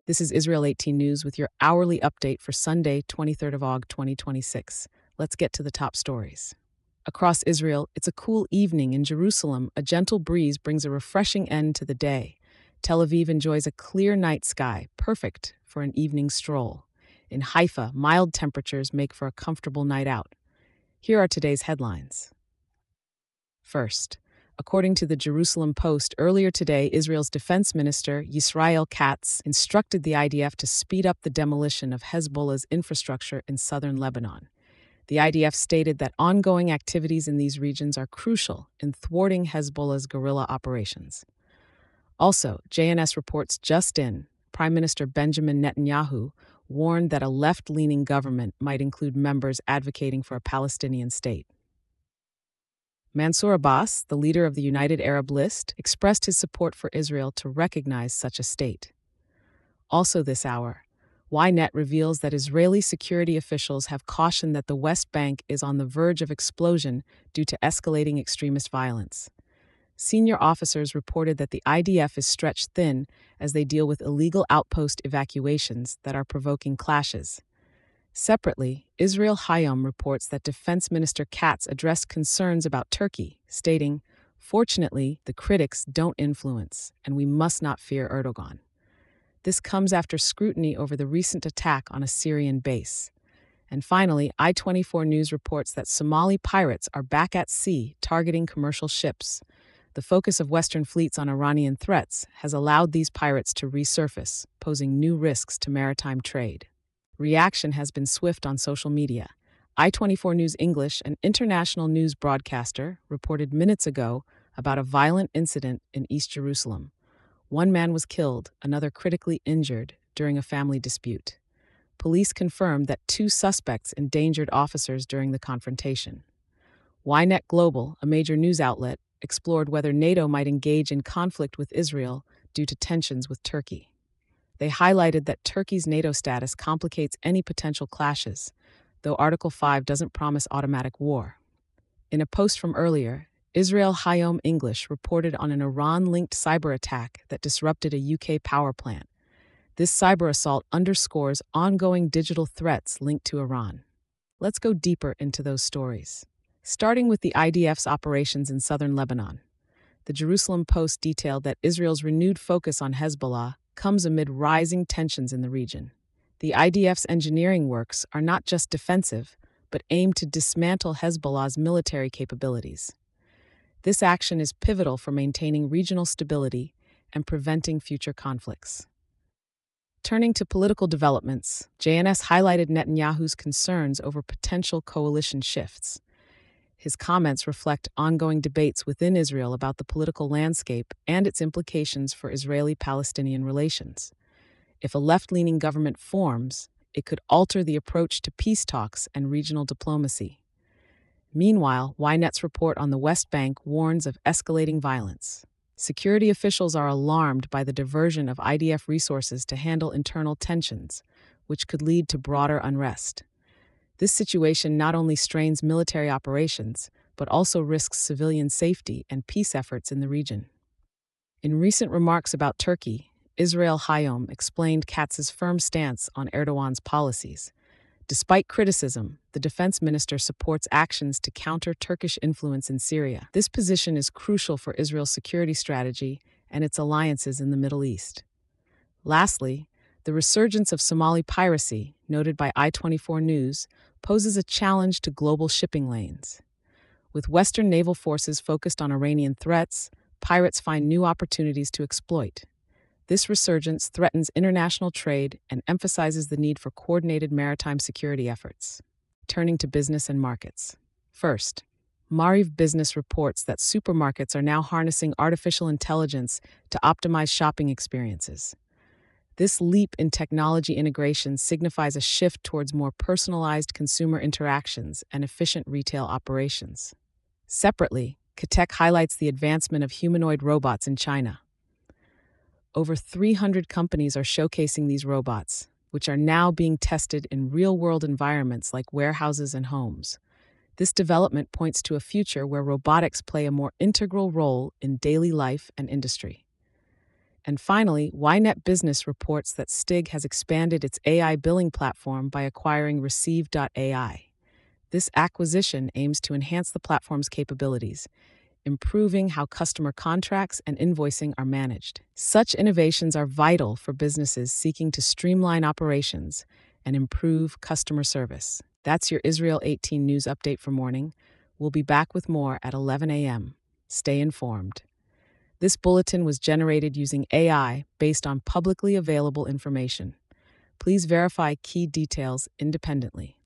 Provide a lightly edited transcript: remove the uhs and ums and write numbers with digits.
This is Israel 18 News with your hourly update for Sunday, 23rd of August 2026. Let's get to the top stories. Across Israel, it's a cool evening. In Jerusalem, a gentle breeze brings a refreshing end to the day. Tel Aviv enjoys a clear night sky, perfect for an evening stroll. In Haifa, mild temperatures make for a comfortable night out. Here are today's headlines. First, according to the Jerusalem Post, earlier today, Israel's defense minister, Yisrael Katz, instructed the IDF to speed up the demolition of Hezbollah's infrastructure in southern Lebanon. The IDF stated that ongoing activities in these regions are crucial in thwarting Hezbollah's guerrilla operations. Also, JNS reports just in, Prime Minister Benjamin Netanyahu warned that a left-leaning government might include members advocating for a Palestinian state. Mansour Abbas, the leader of the United Arab List, expressed his support for Israel to recognize such a state. Also this hour, Ynet reveals that Israeli security officials have cautioned that the West Bank is on the verge of explosion due to escalating extremist violence. Senior officers reported that the IDF is stretched thin as they deal with illegal outpost evacuations that are provoking clashes. Separately, Israel Hayom reports that Defense Minister Katz addressed concerns about Turkey, stating, "Fortunately, the critics don't influence, and we must not fear Erdogan." This comes after scrutiny over the recent attack on a Syrian base. And finally, I-24 News reports that Somali pirates are back at sea targeting commercial ships. The focus of Western fleets on Iranian threats has allowed these pirates to resurface, posing new risks to maritime trade. Reaction has been swift on social media. I-24 News English, an international news broadcaster, reported minutes ago about a violent incident in East Jerusalem. One man was killed, another critically injured, during a family dispute. Police confirmed that 2 suspects endangered officers during the confrontation. Ynet Global, a major news outlet, explored whether NATO might engage in conflict with Israel due to tensions with Turkey. They highlighted that Turkey's NATO status complicates any potential clashes, though Article 5 doesn't promise automatic war. In a post from earlier, Israel Hayom English reported on an Iran-linked cyber attack that disrupted a UK power plant. This cyber assault underscores ongoing digital threats linked to Iran. Let's go deeper into those stories. Starting with the IDF's operations in southern Lebanon. The Jerusalem Post detailed that Israel's renewed focus on Hezbollah comes amid rising tensions in the region. The IDF's engineering works are not just defensive, but aim to dismantle Hezbollah's military capabilities. This action is pivotal for maintaining regional stability and preventing future conflicts. Turning to political developments, JNS highlighted Netanyahu's concerns over potential coalition shifts. His comments reflect ongoing debates within Israel about the political landscape and its implications for Israeli-Palestinian relations. If a left-leaning government forms, it could alter the approach to peace talks and regional diplomacy. Meanwhile, Ynet's report on the West Bank warns of escalating violence. Security officials are alarmed by the diversion of IDF resources to handle internal tensions, which could lead to broader unrest. This situation not only strains military operations, but also risks civilian safety and peace efforts in the region. In recent remarks about Turkey, Israel Hayom explained Katz's firm stance on Erdogan's policies. Despite criticism, the defense minister supports actions to counter Turkish influence in Syria. This position is crucial for Israel's security strategy and its alliances in the Middle East. Lastly, the resurgence of Somali piracy, noted by I-24 News, poses a challenge to global shipping lanes. With Western naval forces focused on Iranian threats, pirates find new opportunities to exploit. This resurgence threatens international trade and emphasizes the need for coordinated maritime security efforts. Turning to business and markets. First, Mariv Business reports that supermarkets are now harnessing artificial intelligence to optimize shopping experiences. This leap in technology integration signifies a shift towards more personalized consumer interactions and efficient retail operations. Separately, Katek highlights the advancement of humanoid robots in China. Over 300 companies are showcasing these robots, which are now being tested in real-world environments like warehouses and homes. This development points to a future where robotics play a more integral role in daily life and industry. And finally, Ynet Business reports that Stig has expanded its AI billing platform by acquiring Receive.ai. This acquisition aims to enhance the platform's capabilities, improving how customer contracts and invoicing are managed. Such innovations are vital for businesses seeking to streamline operations and improve customer service. That's your Israel 18 news update for morning. We'll be back with more at 11 a.m. Stay informed. This bulletin was generated using AI based on publicly available information. Please verify key details independently.